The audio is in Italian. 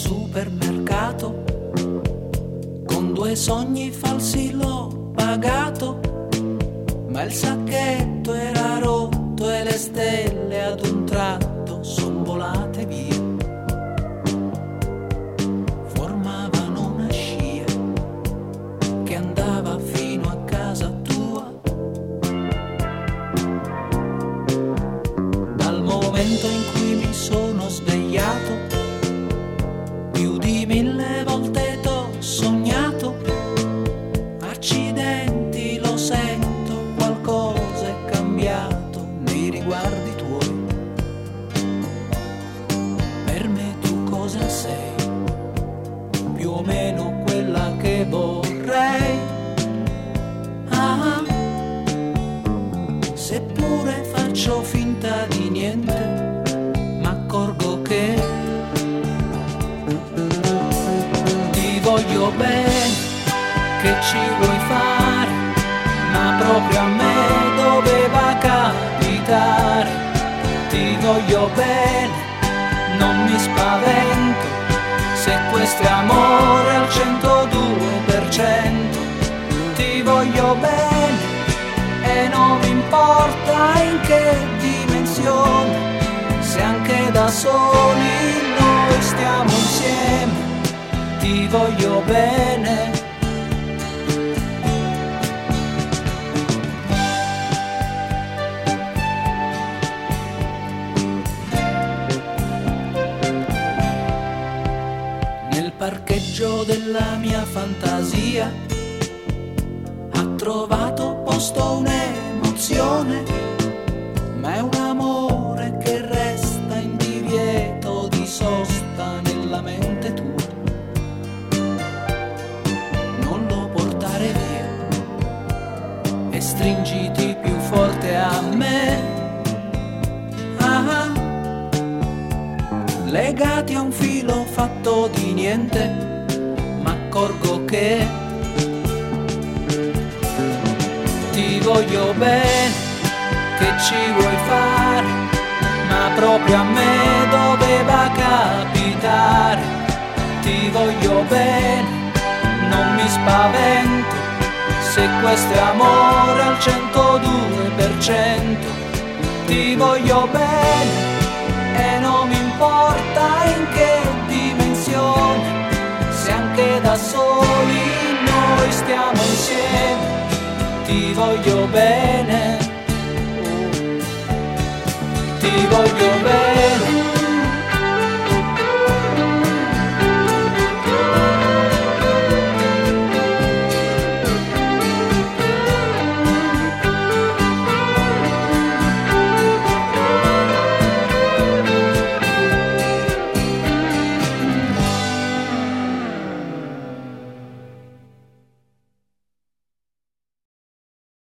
supermercato, con 2 sogni falsi l'ho pagato, ma il sacchetto era rotto e le stelle ad un tratto son volate via. Formavano una scia che andava fino a casa tua. Dal momento in cui mi sono svegliato, più di 1000 volte t'ho sognato. Accidenti, lo sento, qualcosa è cambiato nei riguardi tuoi. Per me tu cosa sei? Più o meno quella che vorrei. Ah, seppure faccio finta di niente, m'accorgo che ti voglio bene, che ci vuoi fare, ma proprio a me doveva capitare. Ti voglio bene, non mi spavento, se questo è amore al 102%. Ti voglio bene e non mi importa in che dimensione, se anche da soli noi stiamo insieme. Ti voglio bene. Nel parcheggio della mia fantasia ha trovato posto un'emozione, ma è un amore che resta in divieto di sosta nella mente tua. Non lo portare via e stringiti più forte a me. Ah, legati a un filo fatto di niente, m'accorgo che ti voglio bene, che ci vuoi fare, ma proprio a me doveva capitare. Ti voglio bene, non mi spavento, se questo è amore al 102%. Ti voglio bene e non mi importa in che dimensione, se anche da soli noi stiamo insieme. Ti voglio bene.